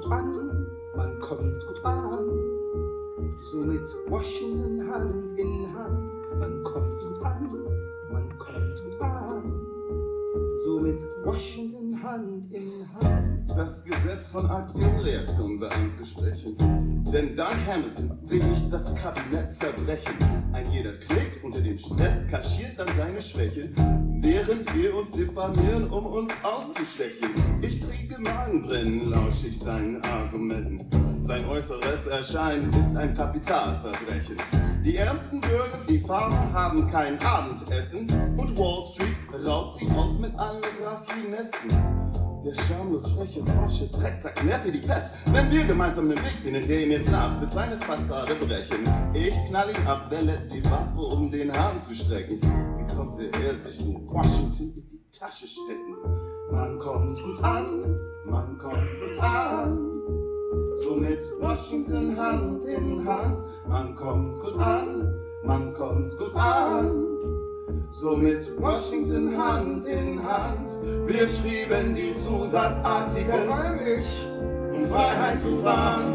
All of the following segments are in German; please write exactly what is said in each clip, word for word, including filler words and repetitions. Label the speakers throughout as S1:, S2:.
S1: gut an, man kommt gut an. So mit Washington Hand in Hand, man kommt gut an, man kommt gut an. So mit Washington Hand in Hand.
S2: Das Gesetz von Aktion-Reaktion war anzusprechen. Denn dank Hamilton sehe ich das Kabinett zerbrechen. Ein jeder knickt unter dem Stress, kaschiert dann seine Schwäche, während wir uns diffamieren, um uns auszustechen. Ich kriege Magenbrennen, lausch ich seinen Argumenten. Sein äußeres Erscheinen ist ein Kapitalverbrechen. Die ärmsten Bürger, die Farmer, haben kein Abendessen und Wall Street raubt sie aus mit allen Raffinessen. Der schamlos freche Forsche trägt sagt nervig die Pest, wenn wir gemeinsam den Weg finden, der ihm jetzt nach wird seine Fassade brechen. Ich knall ihn ab, wer lässt die Waffe, um den Hahn zu strecken? Wie konnte er sich nur Washington in die Tasche stecken? Man kommt gut an, man kommt gut an. So mit Washington Hand in Hand, man kommt gut an, man kommt gut an. So mit Washington Hand in Hand, wir schrieben die Zusatzartikel rein ich und Freiheit zu wahren.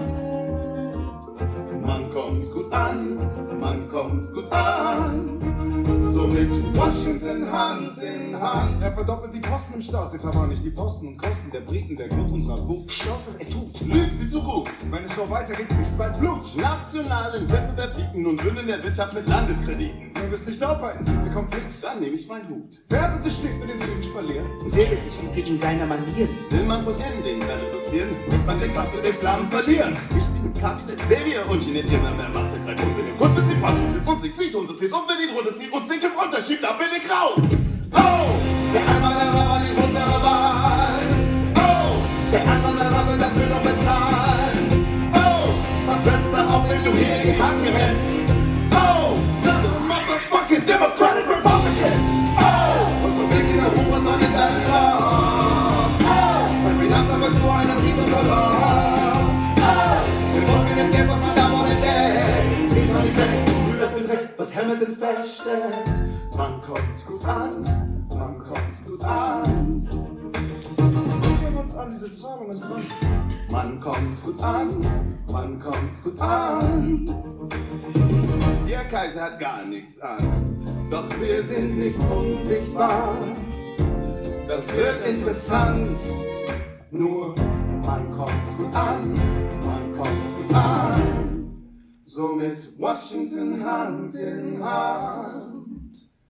S2: Man kommt gut an, man kommt gut an. So mit Washington Hand in Hand.
S3: Er verdoppelt die Posten im Staatsetat, aber nicht die Posten und Kosten der Briten, der Grund unserer Wucht.
S1: Schaut, was er tut.
S2: Lügt wie zu gut.
S3: Wenn es so weitergeht, fließt bald Blut.
S2: Nationalen Wettbewerb bieten und Bünden der Wirtschaft mit Landeskrediten.
S3: Wenn wir es nicht aufhalten, sind wir komplett.
S2: Dann nehme ich meinen Hut.
S3: Wer bitte steht mit den Zügen Spalier?
S1: Wer wird dich gegen seine Manieren?
S2: Will man von innen den reduzieren, wird man den Kampf mit den Flammen verlieren. Ich bin im Kabinett Xavier und Jeanette immer mehr Macht ergreift. Und wenn der Grund bezieht Washington und sich sieht und so zieht und wenn die Runde zieht und sich im Unterschied, dann bin ich raus. Oh, der einmal der war nicht unsere Wahl. Oh, der andere der wird dafür noch bezahlen. Oh, was besser, auch wenn du hier in die Hand gerätst. Oh, some motherfucking Democratic Republicans. Oh, und so blickt in der Ruhe soll ich deinen Chance. Oh, mein Finanzamt wird zu einem Riesenverlust. Oh, wir wollen den Geld, was man da wohl entdeckt. Dies war die Fake, das den Dreck, was Hamilton feststellt. Man kommt gut an, man kommt gut an.
S3: Wir haben uns an diese Zahlungen dran.
S2: Man kommt gut an, man kommt gut an. Der Kaiser hat gar nichts an, doch wir sind nicht unsichtbar. Das wird interessant, nur man kommt gut an, man kommt gut an. So mit Washington Hand in Hand.